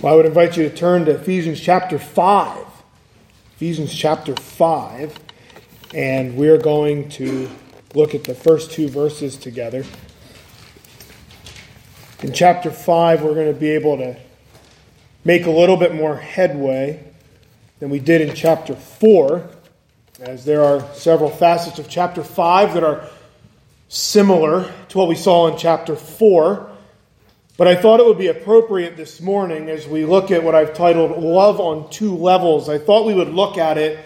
Well, I would invite you to turn to Ephesians chapter 5. Ephesians chapter 5. And we're going to look at the first two verses together. In chapter 5, we're going to be able to make a little bit more headway than we did in chapter 4, as there are several facets of chapter 5 that are similar to what we saw in chapter 4. But I thought it would be appropriate this morning as we look at what I've titled Love on Two Levels. I thought we would look at it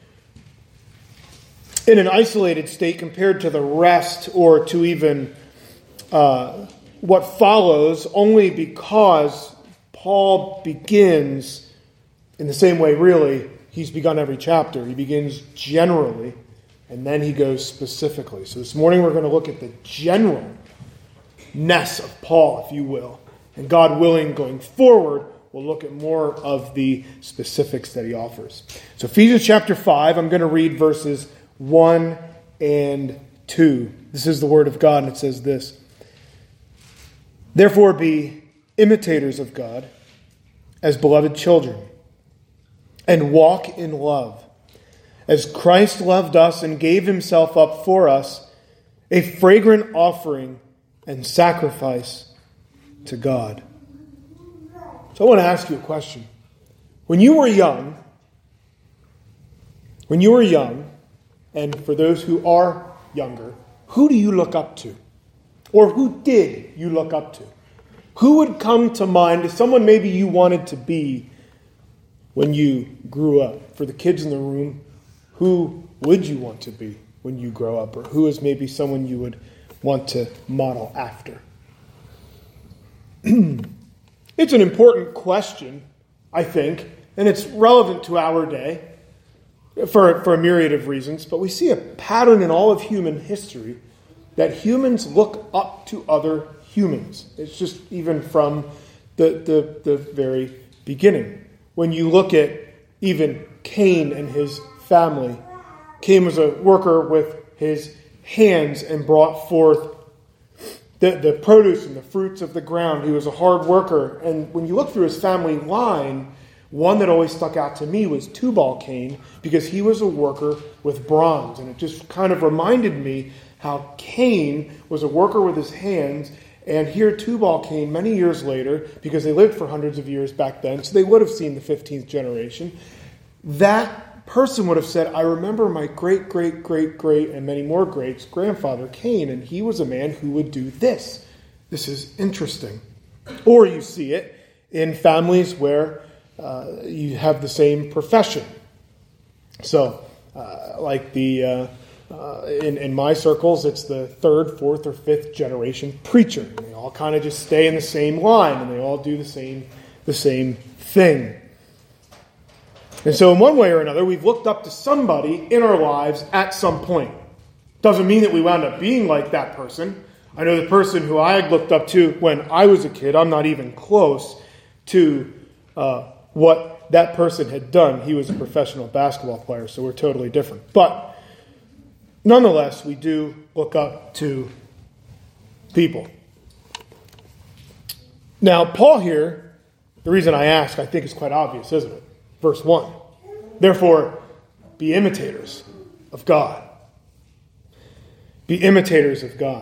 in an isolated state compared to the rest or to even what follows, only because Paul begins in the same way, really, he's begun every chapter. He begins generally, and then he goes specifically. So this morning we're going to look at the generalness of Paul, if you will. And God willing, going forward, we'll look at more of the specifics that he offers. So Ephesians chapter 5, I'm going to read verses 1 and 2. This is the word of God, and it says this: "Therefore be imitators of God as beloved children, and walk in love, as Christ loved us and gave himself up for us, a fragrant offering and sacrifice to God." So I want to ask you a question. When you were young, and for those who are younger, who do you look up to? Or who did you look up to? Who would come to mind as someone maybe you wanted to be when you grew up? For the kids in the room, who would you want to be when you grow up? Or who is maybe someone you would want to model after? It's an important question, I think, and it's relevant to our day for a myriad of reasons, but we see a pattern in all of human history that humans look up to other humans. It's just even from the very beginning. When you look at even Cain and his family, Cain was a worker with his hands and brought forth the produce and the fruits of the ground. He was a hard worker. And when you look through his family line, one that always stuck out to me was Tubal-Cain, because he was a worker with bronze. And it just kind of reminded me how Cain was a worker with his hands, and here Tubal-Cain, many years later, because they lived for hundreds of years back then, so they would have seen the 15th generation, that person would have said, "I remember my great, great, great, great, and many more greats, grandfather Cain, and he was a man who would do this. This is interesting." Or you see it in families where you have the same profession. So, like in my circles, it's the third, fourth, or fifth generation preacher. And they all kind of just stay in the same line, and they all do the same thing. And so in one way or another, we've looked up to somebody in our lives at some point. Doesn't mean that we wound up being like that person. I know the person who I had looked up to when I was a kid, I'm not even close to what that person had done. He was a professional basketball player, so we're totally different. But nonetheless, we do look up to people. Now, Paul here, the reason I ask, I think is quite obvious, isn't it? Verse 1. "Therefore, be imitators of God." Be imitators of God.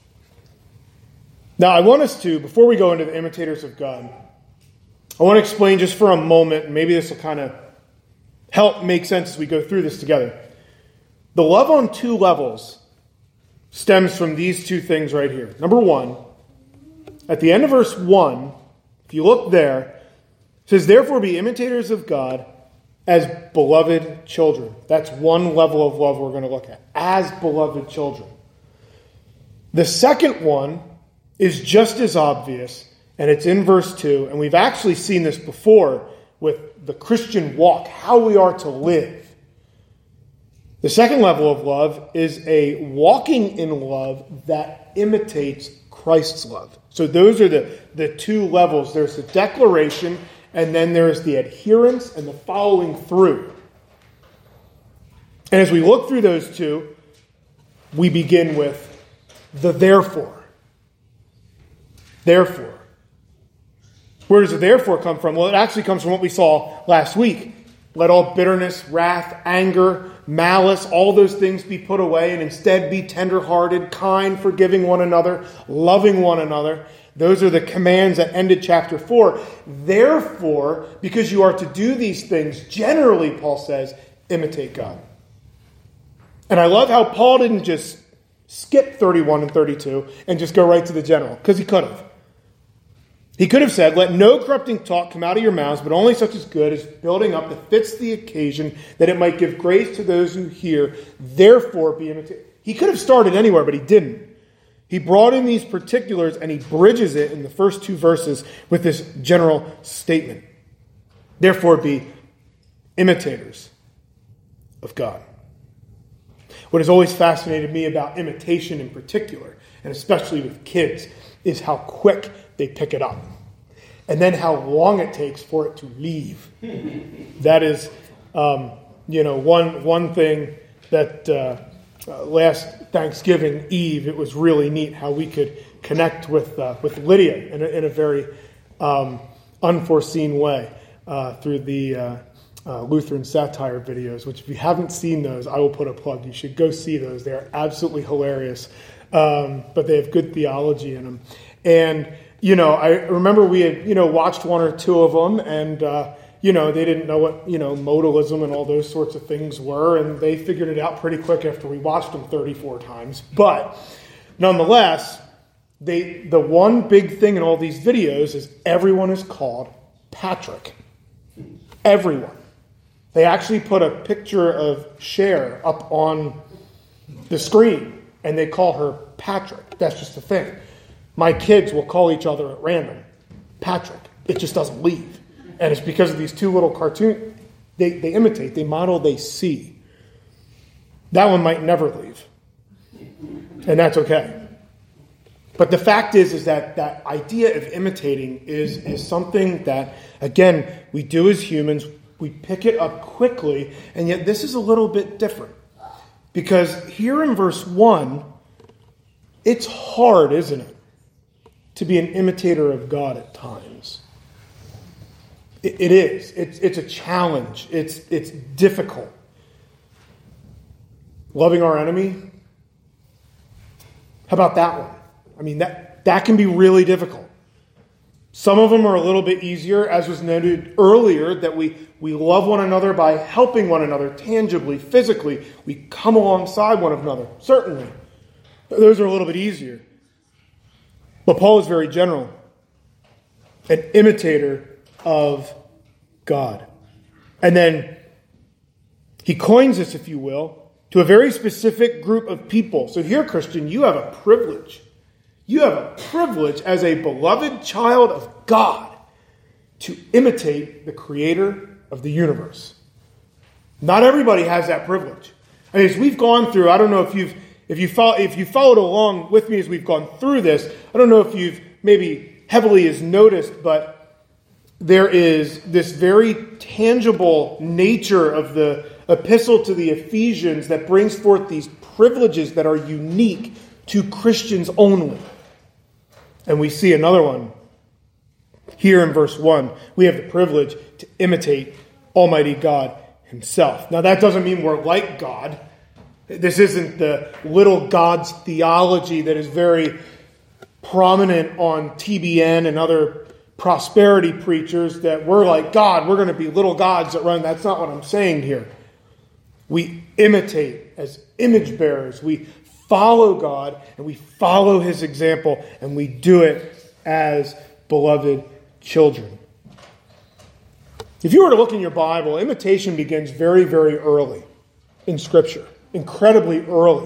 Now, I want us to, before we go into the imitators of God, I want to explain just for a moment, and maybe this will kind of help make sense as we go through this together. The love on two levels stems from these two things right here. Number one, at the end of verse 1, if you look there, it says, "Therefore be imitators of God as beloved children." That's one level of love we're going to look at. As beloved children. The second one is just as obvious, and it's in verse 2, and we've actually seen this before with the Christian walk, how we are to live. The second level of love is a walking in love that imitates Christ's love. So those are the two levels. There's the declaration, and then there's the adherence and the following through. And as we look through those two, we begin with the therefore. Therefore. Where does it therefore come from? Well, it actually comes from what we saw last week. Let all bitterness, wrath, anger, malice, all those things be put away, and instead be tenderhearted, kind, forgiving one another, loving one another. Those are the commands that ended chapter 4. Therefore, because you are to do these things, generally, Paul says, imitate God. And I love how Paul didn't just skip 31 and 32 and just go right to the general, because he could have. He could have said, let no corrupting talk come out of your mouths, but only such as good as building up that fits the occasion, that it might give grace to those who hear. Therefore, be imitated. He could have started anywhere, but he didn't. He brought in these particulars and he bridges it in the first 2 verses with this general statement. Therefore, be imitators of God. What has always fascinated me about imitation in particular, and especially with kids, is how quick they pick it up. And then how long it takes for it to leave. That is, one thing that last Thanksgiving Eve, it was really neat how we could connect with Lydia in a very unforeseen way through the Lutheran satire videos, which if you haven't seen those, I will put a plug. You should go see those. They're absolutely hilarious, but they have good theology in them. And, I remember we had, watched 1 or 2 of them, and, they didn't know what, modalism and all those sorts of things were, and they figured it out pretty quick after we watched them 34 times. But nonetheless, the one big thing in all these videos is everyone is called Patrick. Everyone. They actually put a picture of Cher up on the screen, and they call her Patrick. That's just the thing. My kids will call each other at random Patrick. It just doesn't leave. And it's because of these 2 little cartoons. They imitate, they model, they see. That one might never leave. And that's okay. But the fact is that idea of imitating is something that, again, we do as humans. We pick it up quickly. And yet this is a little bit different. Because here in verse 1, it's hard, isn't it, to be an imitator of God at times. It is. It's a challenge. It's difficult. Loving our enemy? How about that one? I mean, that can be really difficult. Some of them are a little bit easier, as was noted earlier, that we love one another by helping one another tangibly, physically. We come alongside one another, certainly. Those are a little bit easier. But Paul is very general. An imitator of God. And then he coins this, if you will, to a very specific group of people. So here, Christian, you have a privilege. You have a privilege as a beloved child of God to imitate the creator of the universe. Not everybody has that privilege. I mean, as we've gone through, I don't know if you followed along with me as we've gone through this, I don't know if you've maybe heavily as noticed, but there is this very tangible nature of the epistle to the Ephesians that brings forth these privileges that are unique to Christians only. And we see another one here in verse 1. We have the privilege to imitate Almighty God himself. Now that doesn't mean we're like God. This isn't the little God's theology that is very prominent on TBN and other prosperity preachers, that we're like God, we're going to be little gods that run. That's not what I'm saying here. We imitate as image bearers. We follow God and we follow his example, and we do it as beloved children. If you were to look in your Bible, imitation begins very, very early in Scripture. Incredibly early.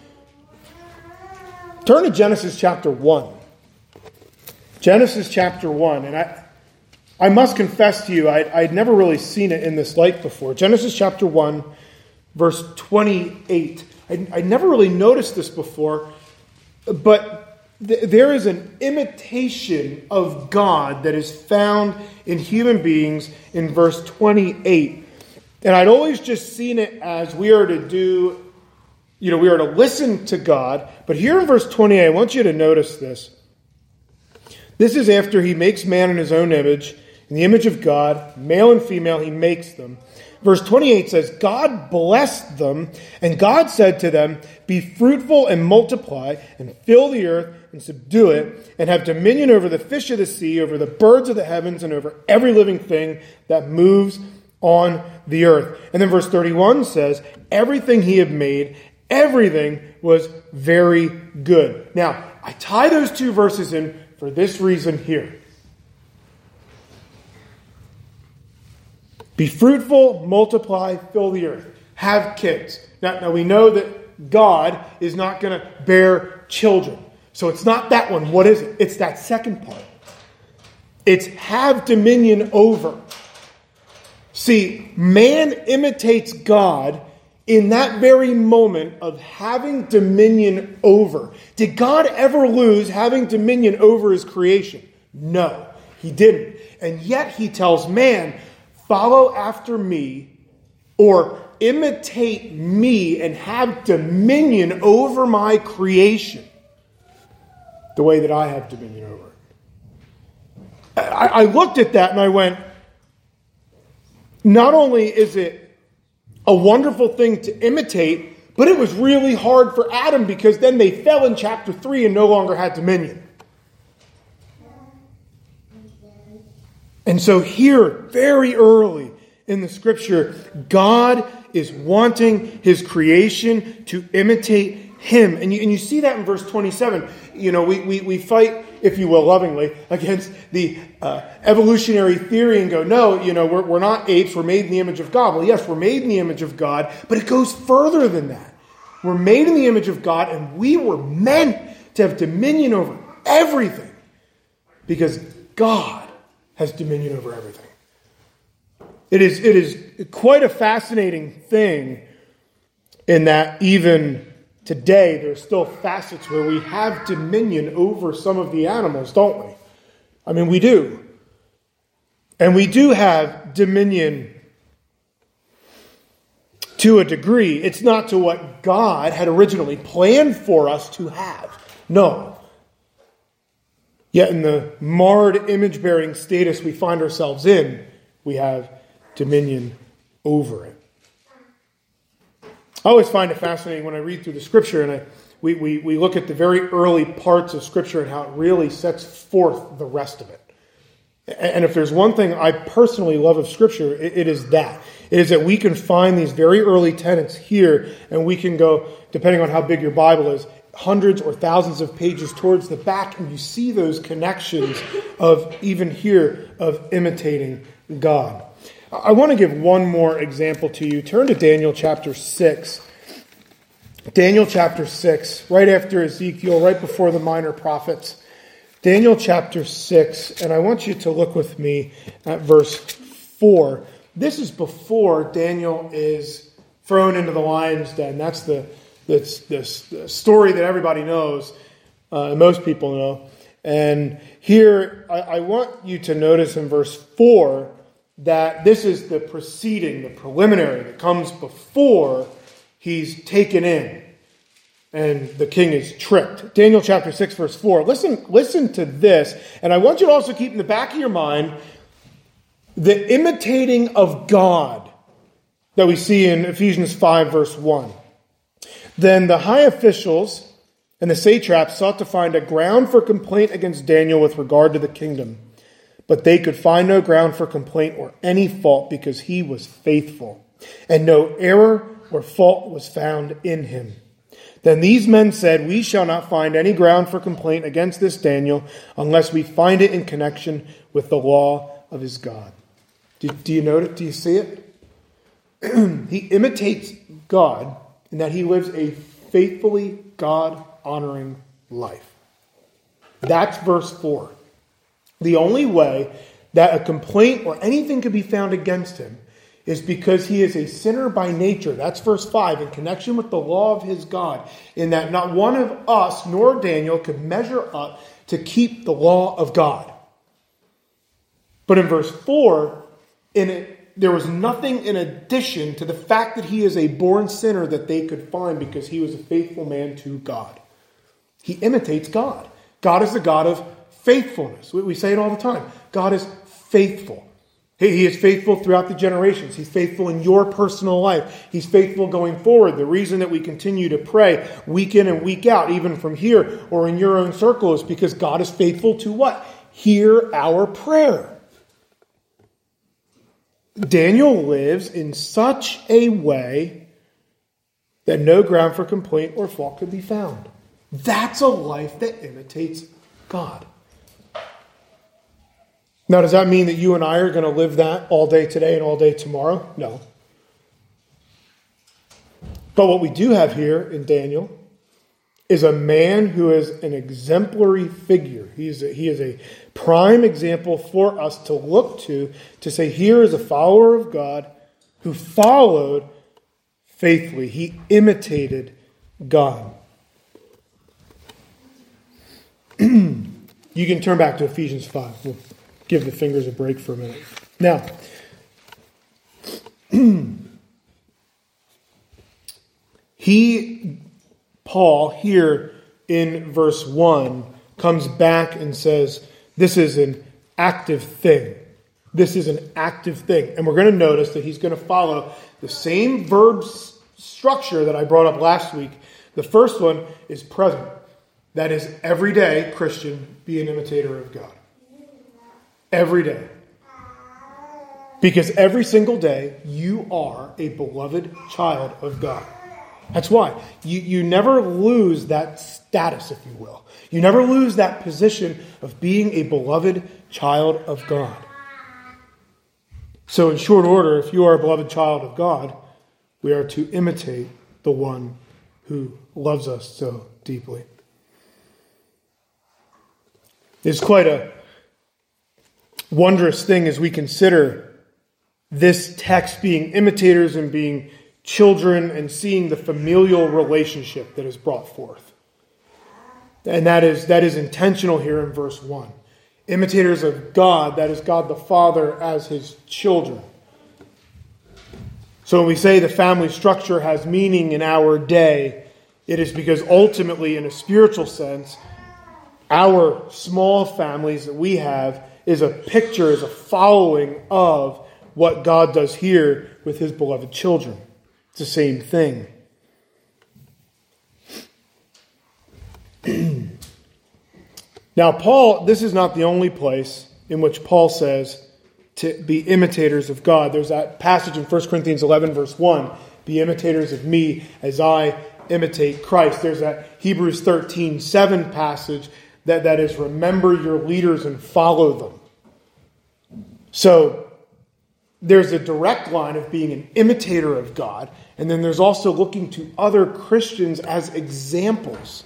Turn to Genesis chapter 1. Genesis chapter 1. And I must confess to you, I'd never really seen it in this light before. Genesis chapter 1, verse 28. I'd never really noticed this before, but there is an imitation of God that is found in human beings in verse 28. And I'd always just seen it as we are to do, we are to listen to God. But here in verse 28, I want you to notice this. This is after he makes man in his own image, in the image of God, male and female, he makes them. Verse 28 says, God blessed them, and God said to them, be fruitful and multiply, and fill the earth and subdue it, and have dominion over the fish of the sea, over the birds of the heavens, and over every living thing that moves on the earth. And then verse 31 says, everything he had made, everything was very good. Now, I tie those two verses in for this reason here. Be fruitful, multiply, fill the earth. Have kids. Now we know that God is not going to bear children. So it's not that one. What is it? It's that second part. It's have dominion over. See, man imitates God in that very moment of having dominion over. Did God ever lose having dominion over his creation? No, he didn't. And yet he tells man, follow after me, or imitate me and have dominion over my creation the way that I have dominion over it. I looked at that and I went, not only is it a wonderful thing to imitate, but it was really hard for Adam because then they fell in chapter 3 and no longer had dominion. And so here, very early in the scripture, God is wanting his creation to imitate him. And you see that in verse 27. You know, we fight, if you will, lovingly, against the evolutionary theory and go, no, you know, we're not apes, we're made in the image of God. Well, yes, we're made in the image of God, but it goes further than that. We're made in the image of God, and we were meant to have dominion over everything because God has dominion over everything. It is quite a fascinating thing in that even today there's still facets where we have dominion over some of the animals, don't we? I mean, we do. And we do have dominion to a degree. It's not to what God had originally planned for us to have. No. Yet in the marred image-bearing status we find ourselves in, we have dominion over it. I always find it fascinating when I read through the Scripture and we look at the very early parts of Scripture and how it really sets forth the rest of it. And if there's one thing I personally love of Scripture, it is that. It is that we can find these very early tenets here, and we can go, depending on how big your Bible is, hundreds or thousands of pages towards the back, and you see those connections of, even here, of imitating God. I want to give one more example to you. Turn to Daniel chapter 6. Daniel chapter 6, right after Ezekiel, right before the minor prophets. Daniel chapter 6, and I want you to look with me at verse 4. This is before Daniel is thrown into the lion's den. That's the story that everybody knows, most people know. And here, I want you to notice in verse 4 that this is the preceding, the preliminary that comes before he's taken in and the king is tricked. Daniel chapter 6, verse 4. Listen to this, and I want you to also keep in the back of your mind the imitating of God that we see in Ephesians 5, verse 1. Then the high officials and the satraps sought to find a ground for complaint against Daniel with regard to the kingdom. But they could find no ground for complaint or any fault because he was faithful, and no error or fault was found in him. Then these men said, we shall not find any ground for complaint against this Daniel unless we find it in connection with the law of his God. Do you note it? Do you see it? He imitates God in that he lives a faithfully God-honoring life. That's verse 4. The only way that a complaint or anything could be found against him is because he is a sinner by nature. That's verse 5, in connection with the law of his God, in that not one of us nor Daniel could measure up to keep the law of God. But in verse 4, there was nothing in addition to the fact that he is a born sinner that they could find because he was a faithful man to God. He imitates God. God is the God of faithfulness. We say it all the time. God is faithful. He is faithful throughout the generations. He's faithful in your personal life. He's faithful going forward. The reason that we continue to pray week in and week out, even from here or in your own circle, is because God is faithful to what? Hear our prayer. Daniel lives in such a way that no ground for complaint or fault could be found. That's a life that imitates God. Now, does that mean that you and I are going to live that all day today and all day tomorrow? No. But what we do have here in Daniel is a man who is an exemplary figure. He is a prime example for us to look to say, here is a follower of God who followed faithfully. He imitated God. You can turn back to Ephesians 5. We'll give the fingers a break for a minute. Now, Paul, here in verse 1, comes back and says, this is an active thing. This is an active thing. And we're going to notice that he's going to follow the same verb structure that I brought up last week. The first one is present. That is, every day, Christian, be an imitator of God. Every day. Because every single day, you are a beloved child of God. That's why. You never lose that status, if you will. You never lose that position of being a beloved child of God. So in short order, if you are a beloved child of God, we are to imitate the one who loves us so deeply. It's quite a wondrous thing as we consider this text being imitators and being children and seeing the familial relationship that is brought forth. And that is intentional here in verse 1. Imitators of God, that is God the Father as his children. So when we say the family structure has meaning in our day, it is because ultimately, in a spiritual sense, our small families that we have is a picture, is a following of what God does here with his beloved children. It's the same thing. Now, Paul, this is not the only place in which Paul says to be imitators of God. There's that passage in 1 Corinthians 11, verse 1. Be imitators of me as I imitate Christ. There's that Hebrews 13, 7 passage that is, remember your leaders and follow them. So there's a direct line of being an imitator of God, and then there's also looking to other Christians as examples.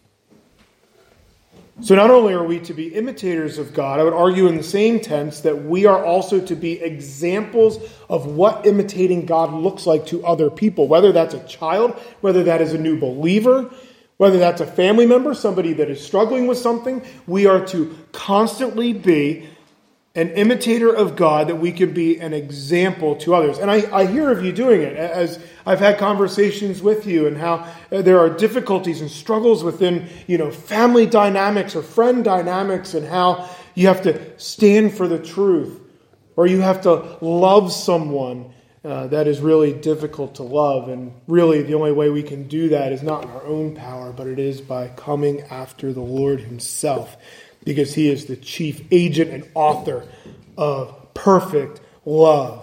So not only are we to be imitators of God, I would argue in the same tense that we are also to be examples of what imitating God looks like to other people, whether that's a child, whether that is a new believer, whether that's a family member, somebody that is struggling with something. We are to constantly be an imitator of God, that we could be an example to others. And I hear of you doing it, as I've had conversations with you, and how there are difficulties and struggles within, family dynamics or friend dynamics, and how you have to stand for the truth, or you have to love someone that is really difficult to love. And really the only way we can do that is not in our own power, but it is by coming after the Lord himself, because he is the chief agent and author of perfect love.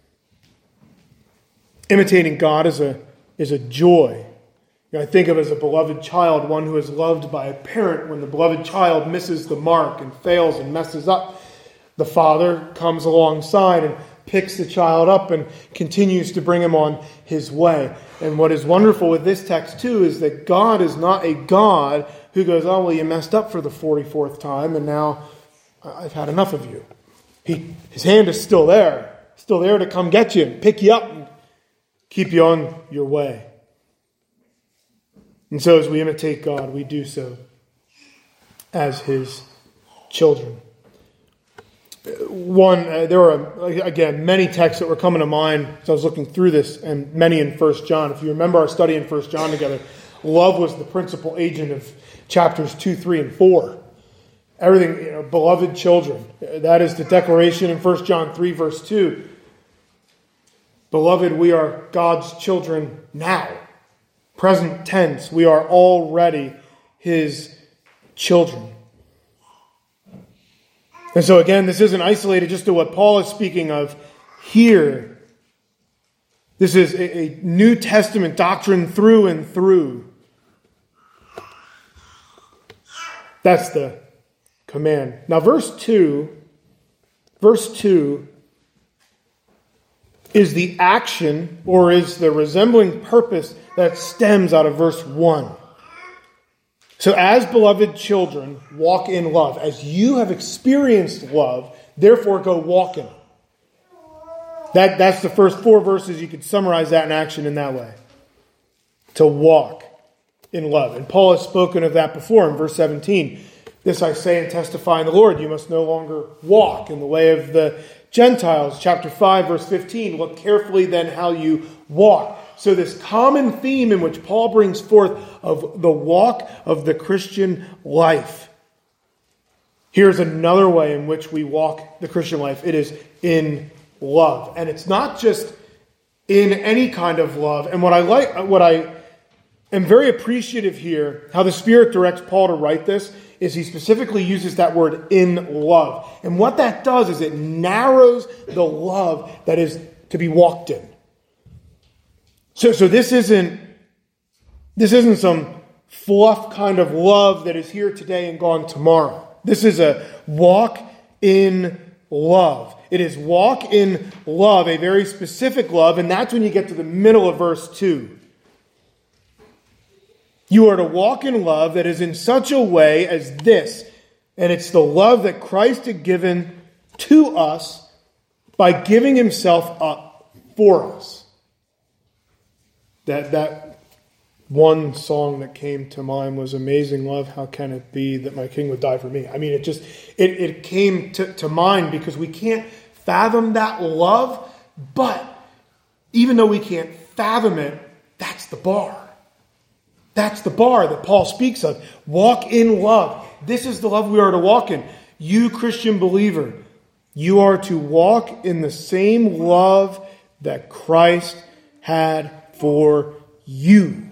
Imitating God is a joy. I think of as a beloved child, one who is loved by a parent. When the beloved child misses the mark and fails and messes up, the father comes alongside and picks the child up and continues to bring him on his way. And what is wonderful with this text too is that God is not a God who goes, oh, well, you messed up for the 44th time, and now I've had enough of you. His hand is still there to come get you and pick you up and keep you on your way. And so as we imitate God, we do so as his children. There are, again, many texts that were coming to mind as I was looking through this, and many in 1 John. If you remember our study in 1 John together, love was the principal agent of chapters 2, 3, and 4. Everything, beloved children. That is the declaration in 1 John 3, verse 2. Beloved, we are God's children now. Present tense, we are already His children. And so again, this isn't isolated just to what Paul is speaking of here. This is a New Testament doctrine through and through. That's the command. Now verse 2 is the action or is the resembling purpose that stems out of verse 1. So as beloved children, walk in love. As you have experienced love, therefore go walk in it. That's the first 4 verses. You could summarize that in action in that way. To walk in love. And Paul has spoken of that before in verse 17. This I say and testify in the Lord, you must no longer walk in the way of the Gentiles. Chapter 5, verse 15, look carefully then how you walk. So this common theme in which Paul brings forth of the walk of the Christian life. Here's another way in which we walk the Christian life. It is in love. And it's not just in any kind of love. And what I am very appreciative here, how the Spirit directs Paul to write this, is he specifically uses that word in love. And what that does is it narrows the love that is to be walked in. So this isn't some fluff kind of love that is here today and gone tomorrow. This is a walk in love. It is walk in love, a very specific love, and that's when you get to the middle of verse 2. You are to walk in love that is in such a way as this, and it's the love that Christ had given to us by giving Himself up for us. That one song that came to mind was Amazing Love, How Can It Be That My King Would Die For Me? I mean, it came to mind because we can't fathom that love, but even though we can't fathom it, that's the bar. That's the bar that Paul speaks of. Walk in love. This is the love we are to walk in. You, Christian believer, you are to walk in the same love that Christ had for you.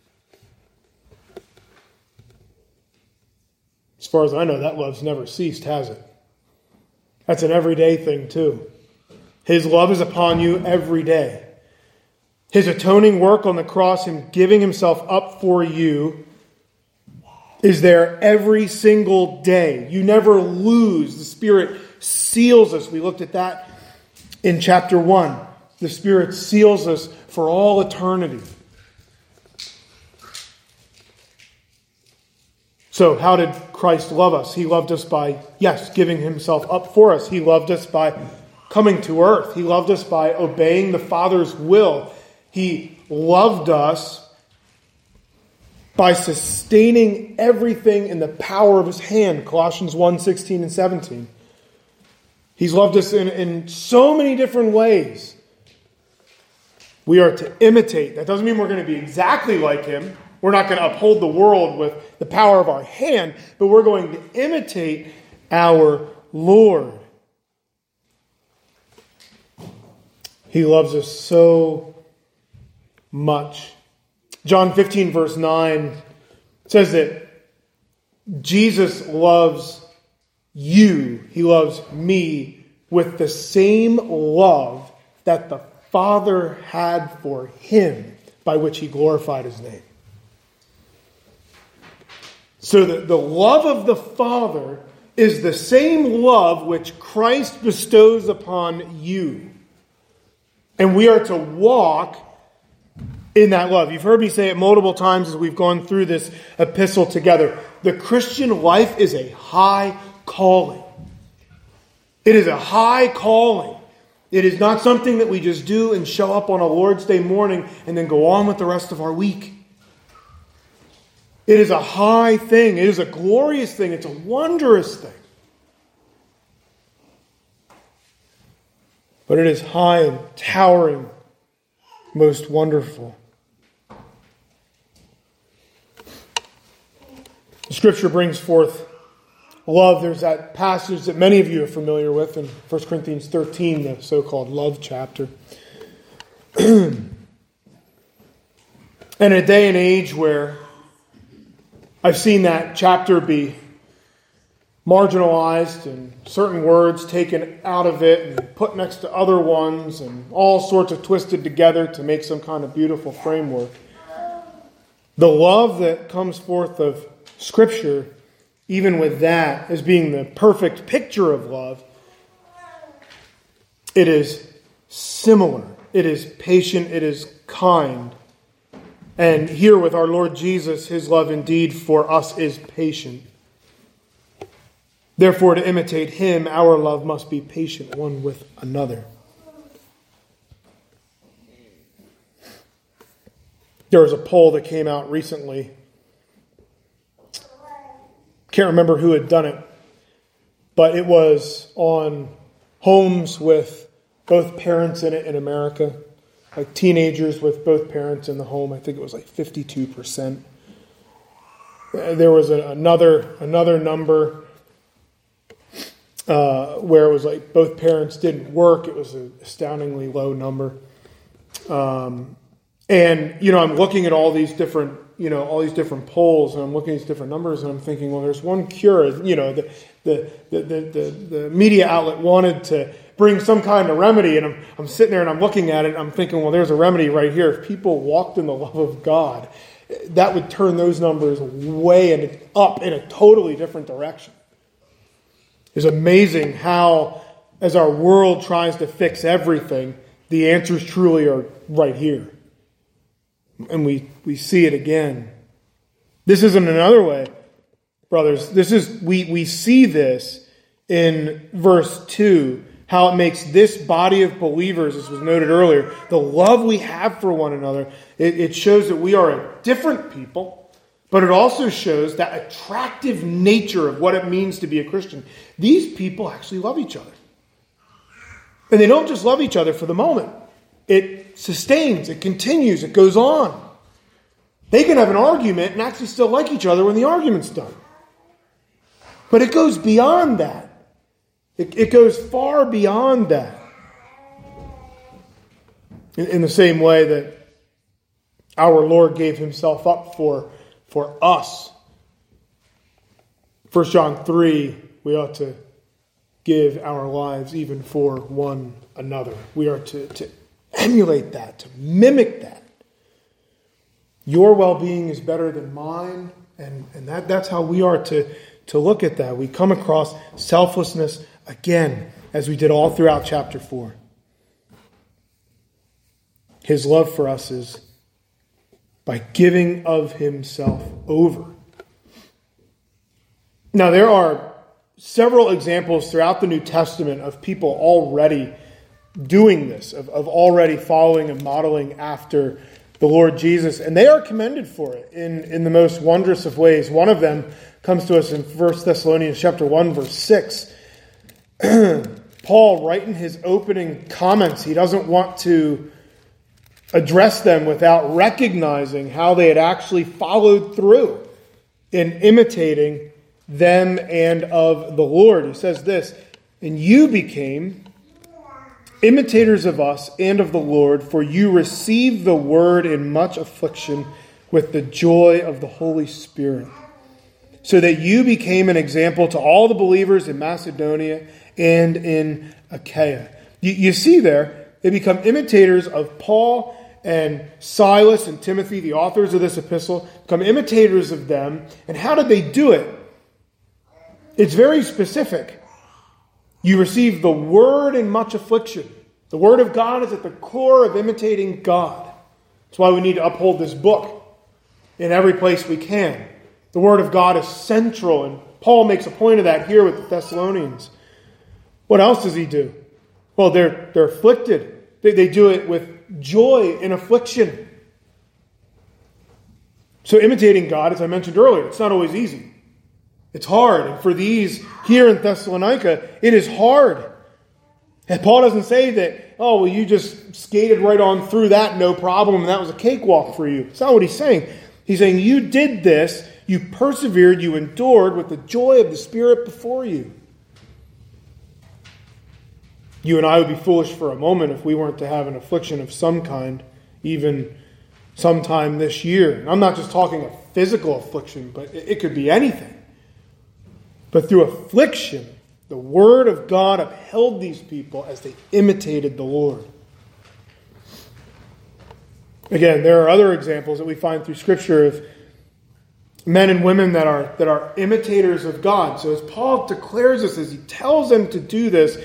As far as I know, that love's never ceased, has it? That's an everyday thing too. His love is upon you every day. His atoning work on the cross, Him giving Himself up for you, is there every single day. You never lose. The Spirit seals us. We looked at that in chapter 1. The Spirit seals us for all eternity. So how did Christ love us? He loved us by, yes, giving Himself up for us. He loved us by coming to earth. He loved us by obeying the Father's will. He loved us by sustaining everything in the power of His hand. Colossians 1:16 and 17. He's loved us in so many different ways. We are to imitate. That doesn't mean we're going to be exactly like Him. We're not going to uphold the world with the power of our hand, but we're going to imitate our Lord. He loves us so much. John 15 verse 9 says that Jesus loves you. He loves me with the same love that the Father had for Him, by which He glorified His name. So the love of the Father is the same love which Christ bestows upon you. And we are to walk in that love. You've heard me say it multiple times as we've gone through this epistle together. The Christian life is a high calling. It is a high calling. It is not something that we just do and show up on a Lord's Day morning and then go on with the rest of our week. It is a high thing. It is a glorious thing. It's a wondrous thing. But it is high and towering, most wonderful. Scripture brings forth love, there's that passage that many of you are familiar with in 1 Corinthians 13, the so-called love chapter. In a day and age where I've seen that chapter be marginalized and certain words taken out of it and put next to other ones and all sorts of twisted together to make some kind of beautiful framework, the love that comes forth of Scripture, even with that as being the perfect picture of love, it is similar. It is patient. It is kind. And here with our Lord Jesus, His love indeed for us is patient. Therefore, to imitate Him, our love must be patient one with another. There was a poll that came out recently. Can't remember who had done it, but it was on homes with both parents in it in America, like teenagers with both parents in the home. I think it was like 52%. There was another number where it was like both parents didn't work. It was an astoundingly low number. And, I'm looking at all these different polls, and I'm looking at these different numbers, and I'm thinking, well, there's one cure. The media outlet wanted to bring some kind of remedy, and I'm sitting there and I'm looking at it, and I'm thinking, well, there's a remedy right here. If people walked in the love of God, that would turn those numbers way up in a totally different direction. It's amazing how, as our world tries to fix everything, the answers truly are right here. And we see it again. This isn't another way, brothers. We see this in verse 2, how it makes this body of believers, as was noted earlier, the love we have for one another. It shows that we are a different people, but it also shows that attractive nature of what it means to be a Christian. These people actually love each other. And they don't just love each other for the moment. It sustains, it continues, it goes on. They can have an argument and actually still like each other when the argument's done. But it goes beyond that. It goes far beyond that. In the same way that our Lord gave Himself up for us. 1 John 3, we ought to give our lives even for one another. We are to emulate that, to mimic that. Your well-being is better than mine, and that's how we are to look at that. We come across selflessness again, as we did all throughout chapter 4. His love for us is by giving of Himself over. Now, there are several examples throughout the New Testament of people already doing this, of already following and modeling after the Lord Jesus, and they are commended for it in the most wondrous of ways. One of them comes to us in 1 Thessalonians chapter 1, verse 6. Paul, right in his opening comments, he doesn't want to address them without recognizing how they had actually followed through in imitating them and of the Lord. He says this, "And you became imitators of us and of the Lord, for you received the word in much affliction with the joy of the Holy Spirit, so that you became an example to all the believers in Macedonia and in Achaia." You see there, they become imitators of Paul and Silas and Timothy, the authors of this epistle, become imitators of them. And how did they do it? It's very specific. You receive the word in much affliction. The word of God is at the core of imitating God. That's why we need to uphold this book in every place we can. The word of God is central, and Paul makes a point of that here with the Thessalonians. What else does he do? Well, they're afflicted. They do it with joy in affliction. So imitating God, as I mentioned earlier, it's not always easy. It's hard. And for these here in Thessalonica, it is hard. And Paul doesn't say that, oh, well, you just skated right on through that, no problem, and that was a cakewalk for you. It's not what he's saying. He's saying you did this You persevered, you endured with the joy of the Spirit before you. You and I would be foolish for a moment if we weren't to have an affliction of some kind, even sometime this year. And I'm not just talking a physical affliction, but it could be anything. But through affliction, the Word of God upheld these people as they imitated the Lord. Again, there are other examples that we find through Scripture of men and women that are imitators of God. So as Paul declares this, as he tells them to do this,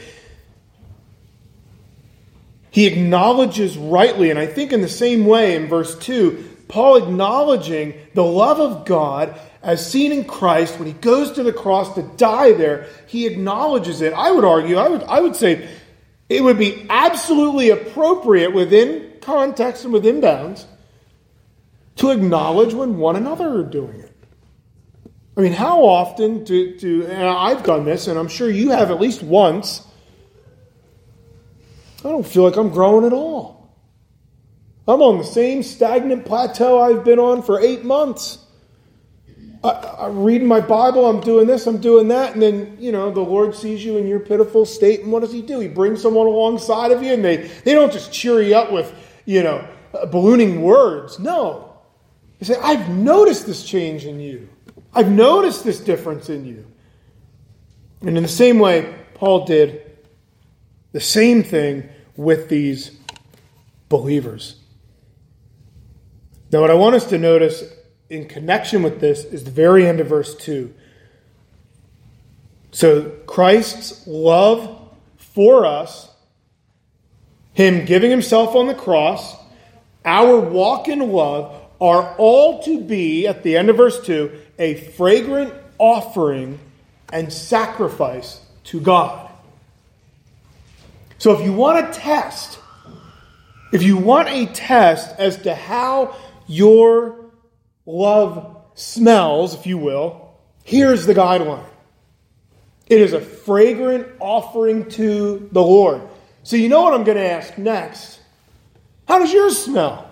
he acknowledges rightly, and I think in the same way in verse 2, Paul acknowledging the love of God as seen in Christ when he goes to the cross to die there, he acknowledges it. I would argue, I would say it would be absolutely appropriate within context and within bounds to acknowledge when one another are doing it. I mean, how often and I've done this, and I'm sure you have at least once, I don't feel like I'm growing at all. I'm on the same stagnant plateau I've been on for 8 months. I'm reading my Bible, I'm doing this, I'm doing that, and then, the Lord sees you in your pitiful state, and what does He do? He brings someone alongside of you, and they don't just cheer you up with, ballooning words. No. They say, I've noticed this change in you. I've noticed this difference in you. And in the same way, Paul did the same thing with these believers. Now, what I want us to notice in connection with this is the very end of verse 2. So, Christ's love for us, Him giving Himself on the cross, our walk in love, are all to be, at the end of verse 2, a fragrant offering and sacrifice to God. So if you want a test as to how your love smells, if you will, here's the guideline. It is a fragrant offering to the Lord. So you know what I'm going to ask next. How does yours smell?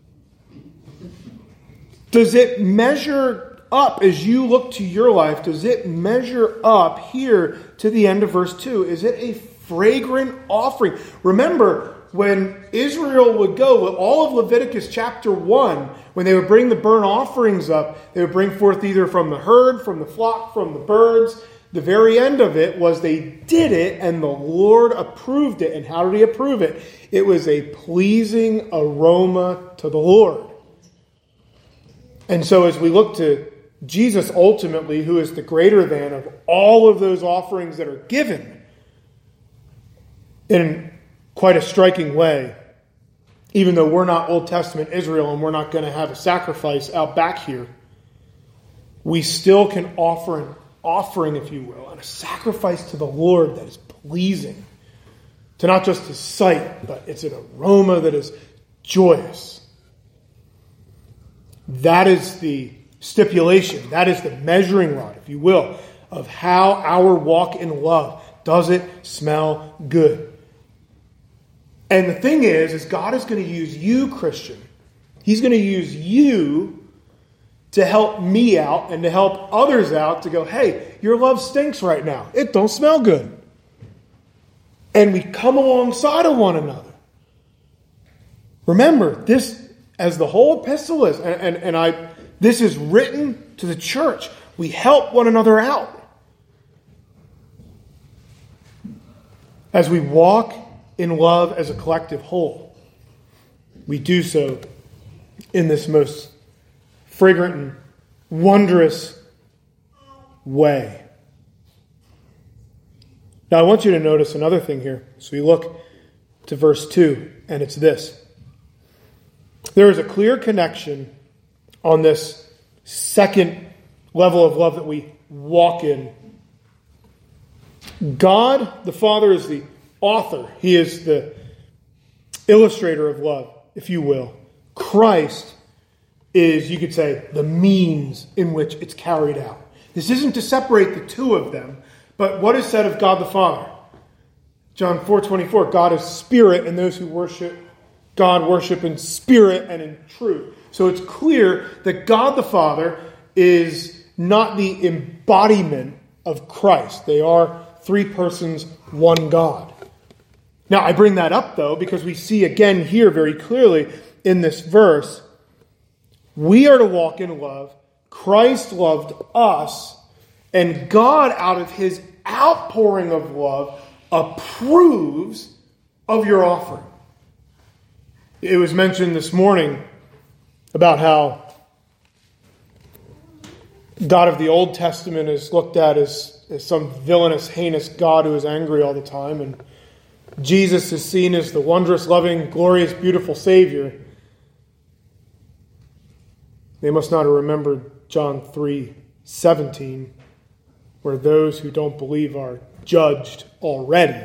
Does it measure up as you look to your life? Does it measure up here to the end of verse 2? Is it a fragrant offering? Remember, when Israel would go, all of Leviticus chapter 1, when they would bring the burnt offerings up, they would bring forth either from the herd, from the flock, from the birds. The very end of it was they did it and the Lord approved it. And how did He approve it? It was a pleasing aroma to the Lord. And so as we look to Jesus ultimately, who is the greater than of all of those offerings that are given, in quite a striking way, even though we're not Old Testament Israel and we're not going to have a sacrifice out back here, we still can offer an offering, if you will, and a sacrifice to the Lord that is pleasing to not just His sight, but it's an aroma that is joyous. That is the stipulation. That is the measuring rod, if you will, of how our walk in love. Does it smell good? And the thing is God is going to use you, Christian. He's going to use you to help me out and to help others out to go, hey, your love stinks right now. It don't smell good. And we come alongside of one another. Remember, this, as the whole epistle is, this is written to the church. We help one another out. As we walk in love as a collective whole, we do so in this most fragrant and wondrous way. Now I want you to notice another thing here. So we look to verse 2, and it's this. There is a clear connection on this second level of love that we walk in. God, the Father, is the author. He is the illustrator of love, if you will. Christ is, you could say, the means in which it's carried out. This isn't to separate the two of them, but what is said of God the Father? John 4:24, God is spirit, and those who worship God worship in spirit and in truth. So it's clear that God the Father is not the embodiment of Christ. They are three persons, one God. Now, I bring that up, though, because we see again here very clearly in this verse, we are to walk in love. Christ loved us, and God, out of his outpouring of love, approves of your offering. It was mentioned this morning about how God of the Old Testament is looked at as some villainous, heinous God who is angry all the time, and Jesus is seen as the wondrous, loving, glorious, beautiful Savior. They must not have remembered John 3:17, where those who don't believe are judged already.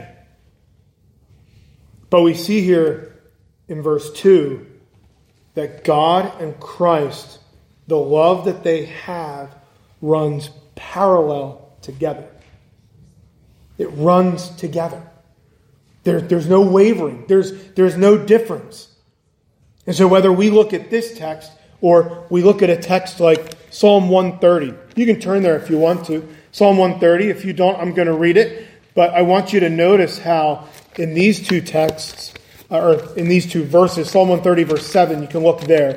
But we see here in verse 2 that God and Christ, the love that they have, runs parallel together. It runs together. There's no wavering. There's no difference. And so whether we look at this text or we look at a text like Psalm 130, you can turn there if you want to. Psalm 130, if you don't, I'm going to read it. But I want you to notice how in these two texts, or in these two verses, Psalm 130 verse 7, you can look there.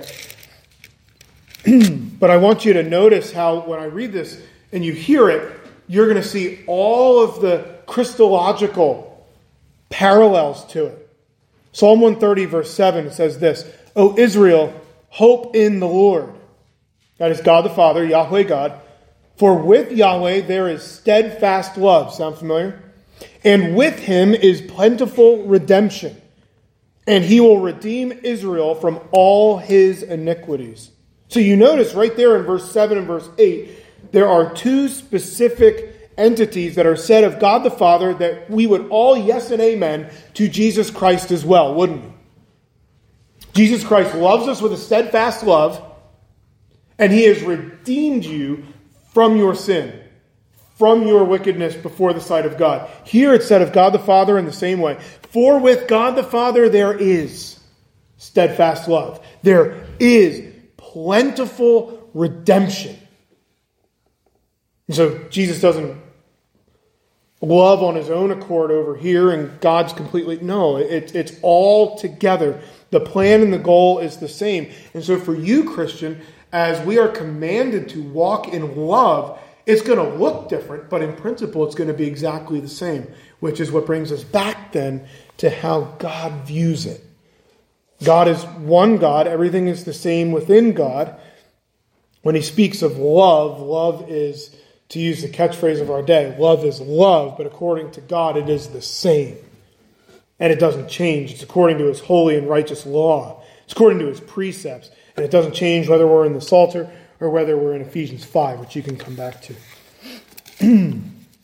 But I want you to notice how when I read this and you hear it, you're going to see all of the Christological parallels to it. Psalm 130 verse 7 says this, O Israel, hope in the Lord. That is God the Father, Yahweh God. For with Yahweh there is steadfast love. Sound familiar? And with him is plentiful redemption. And he will redeem Israel from all his iniquities. So you notice right there in verse 7 and verse 8, there are two specific entities that are said of God the Father that we would all yes and amen to Jesus Christ as well, wouldn't we? Jesus Christ loves us with a steadfast love, and he has redeemed you from your sin, from your wickedness before the sight of God. Here it's said of God the Father in the same way. For with God the Father there is steadfast love. There is plentiful redemption. And so Jesus doesn't love on his own accord over here and God's completely... No, it's all together. The plan and the goal is the same. And so for you, Christian, as we are commanded to walk in love, it's going to look different, but in principle it's going to be exactly the same, which is what brings us back then to how God views it. God is one God. Everything is the same within God. When he speaks of love, love is, to use the catchphrase of our day, love is love, but according to God it is the same. And it doesn't change. It's according to his holy and righteous law. It's according to his precepts. And it doesn't change whether we're in the Psalter or whether we're in Ephesians 5, which you can come back to.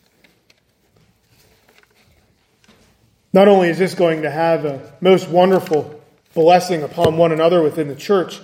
Not only is this going to have a most wonderful blessing upon one another within the church,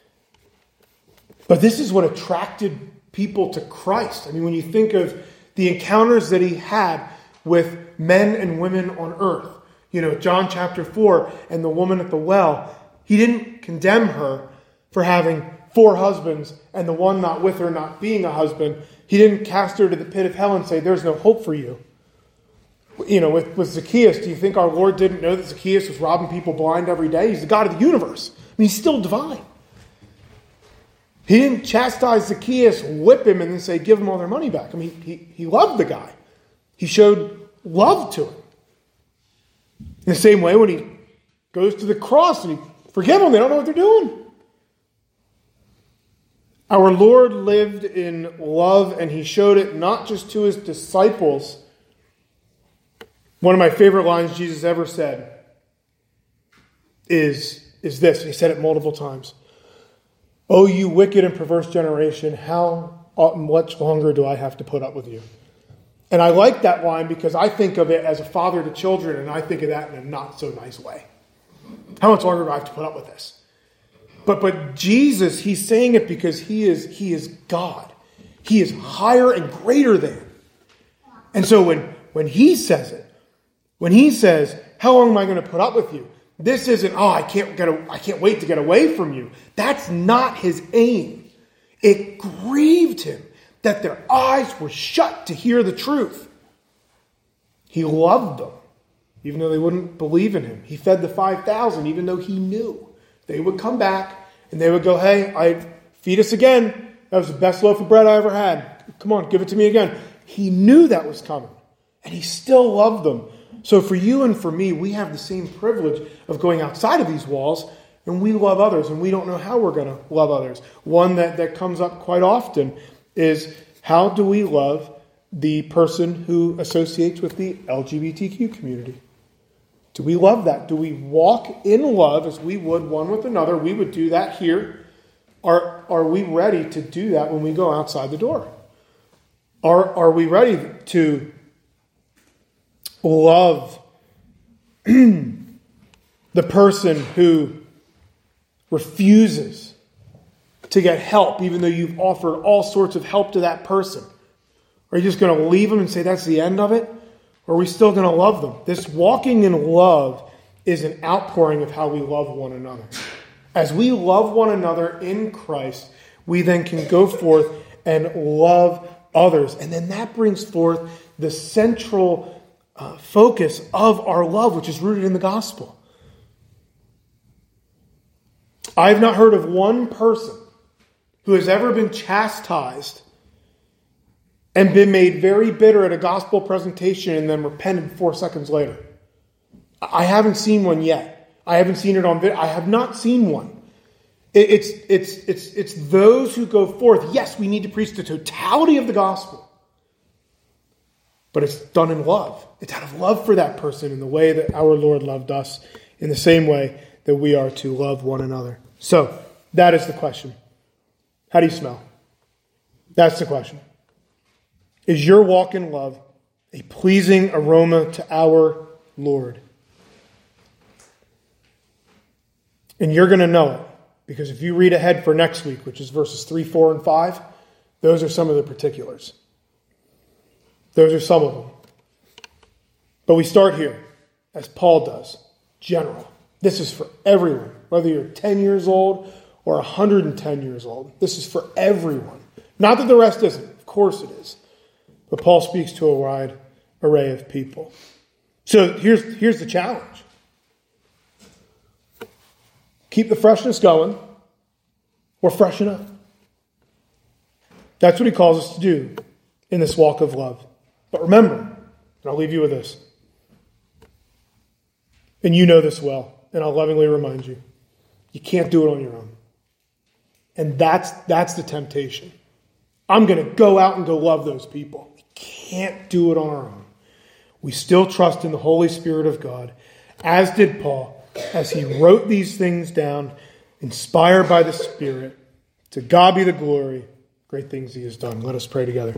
but this is what attracted people to Christ. I mean, when you think of the encounters that he had with men and women on earth, you know, John chapter 4 and the woman at the well, he didn't condemn her for having 4 husbands and the one not with her not being a husband. He didn't cast her to the pit of hell and say, there's no hope for you. You know, with Zacchaeus, do you think our Lord didn't know that Zacchaeus was robbing people blind every day? He's the God of the universe. I mean, he's still divine. He didn't chastise Zacchaeus, whip him, and then say, give him all their money back. I mean, he loved the guy. He showed love to him. In the same way, when he goes to the cross and he forgive them, they don't know what they're doing. Our Lord lived in love, and he showed it not just to his disciples. One of my favorite lines Jesus ever said is this. He said it multiple times. Oh, you wicked and perverse generation, how much longer do I have to put up with you? And I like that line because I think of it as a father to children, and I think of that in a not so nice way. How much longer do I have to put up with this? But Jesus, he's saying it because he is God. He is higher and greater than. And so when he says it, when he says, how long am I going to put up with you? This isn't, I can't wait to get away from you. That's not his aim. It grieved him that their eyes were shut to hear the truth. He loved them, even though they wouldn't believe in him. He fed the 5,000, even though he knew they would come back and they would go, hey, feed us again. That was the best loaf of bread I ever had. Come on, give it to me again. He knew that was coming, and he still loved them. So for you and for me, we have the same privilege of going outside of these walls, and we love others, and we don't know how we're going to love others. One that comes up quite often is, how do we love the person who associates with the LGBTQ community? Do we love that? Do we walk in love as we would one with another? We would do that here. Are we ready to do that when we go outside the door? Are we ready to love the person who refuses to get help, even though you've offered all sorts of help to that person? Are you just going to leave them and say that's the end of it? Or are we still going to love them? This walking in love is an outpouring of how we love one another. As we love one another in Christ, we then can go forth and love others. And then that brings forth the central focus of our love, which is rooted in the gospel. I have not heard of one person who has ever been chastised and been made very bitter at a gospel presentation and then repented 4 seconds later. I haven't seen one yet. I haven't seen it on video. I have not seen one. It's those who go forth. Yes, we need to preach the totality of the gospel, but it's done in love. It's out of love for that person in the way that our Lord loved us, in the same way that we are to love one another. So, that is the question. How do you smell? That's the question. Is your walk in love a pleasing aroma to our Lord? And you're going to know it, because if you read ahead for next week, which is verses 3, 4, and 5, those are some of the particulars. Those are some of them. But we start here, as Paul does, general. This is for everyone, whether you're 10 years old or 110 years old. This is for everyone. Not that the rest isn't. Of course it is. But Paul speaks to a wide array of people. So here's the challenge. Keep the freshness going, or freshen up. That's what he calls us to do in this walk of love. But remember, and I'll leave you with this, and you know this well, and I'll lovingly remind you, you can't do it on your own. And that's the temptation. I'm going to go out and go love those people. We can't do it on our own. We still trust in the Holy Spirit of God, as did Paul, as he wrote these things down, inspired by the Spirit. To God be the glory. Great things he has done. Let us pray together.